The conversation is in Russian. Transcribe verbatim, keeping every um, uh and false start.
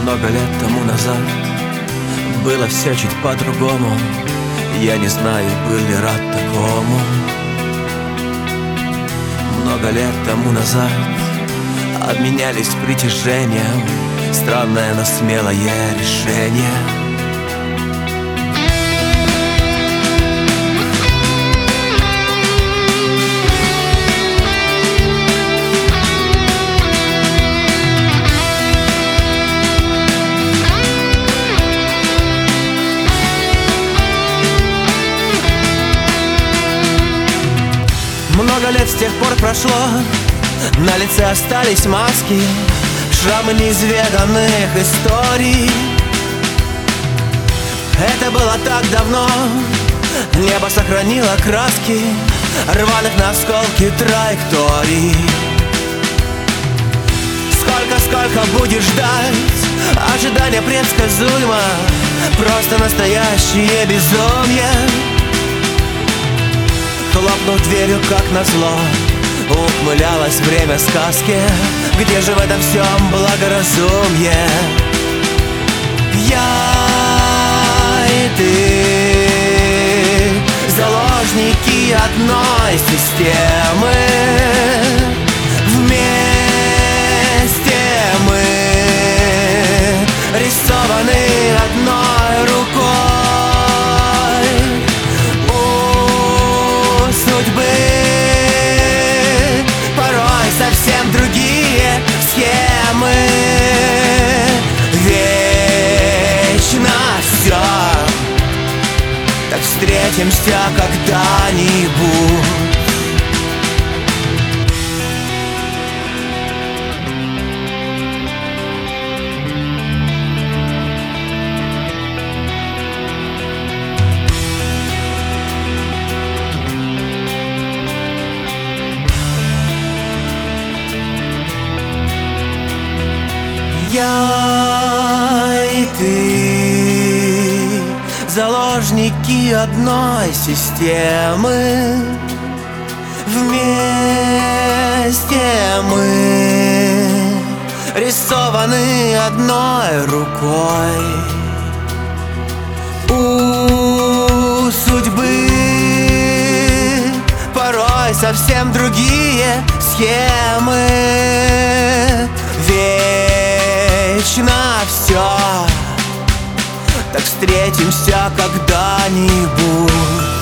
Много лет тому назад было все чуть по-другому. Я не знаю, был ли рад такому. Много лет тому назад обменялись притяжением. Странное, но смелое решение. Много лет с тех пор прошло, на лице остались маски, шрамы неизведанных историй. Это было так давно, небо сохранило краски рваных на осколки траекторий. Сколько-сколько будешь ждать, ожидание предсказуемо, просто настоящее безумие. Хлопнув дверью, как назло, ухмылялось время сказки. Где же в этом всем благоразумие? Я и ты, заложники одной системы. Вместе мы рисованы одной рукой. Совсем другие схемы. Вечно все. Так встретимся когда-нибудь. Я и ты, заложники одной системы. Вместе мы рисованы одной рукой. У судьбы порой совсем другие схемы. Вечно все. Так встретимся когда-нибудь.